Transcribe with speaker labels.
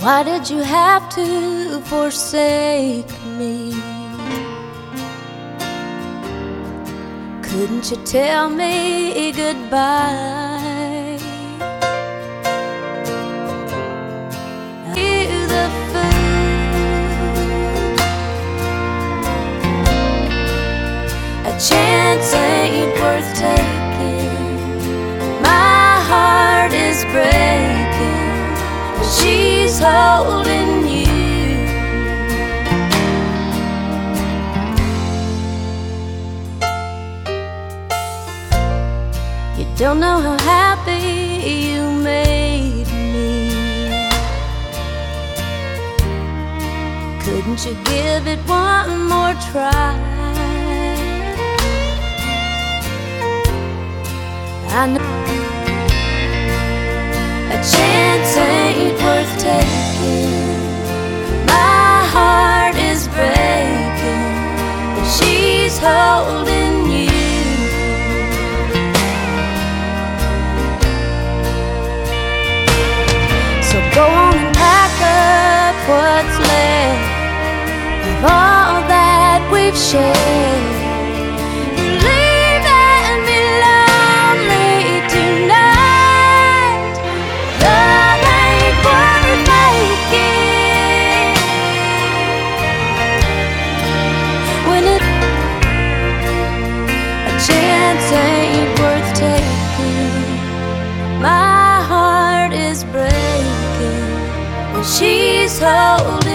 Speaker 1: Why did you have to forsake me? Couldn't you tell me goodbye? The food, a chance ain't worth taking. My heart is breaking, but she's holding you. You don't know how happy you made me. Couldn't you give it one more try? I know a chance ain't worth taking. My heart is breaking, but she's holding you. So go on and pack up what's left of all that we've shared. You're leaving me lonely tonight. Love ain't worth making when a chance ain't worth taking. My heart is breaking, and she's holding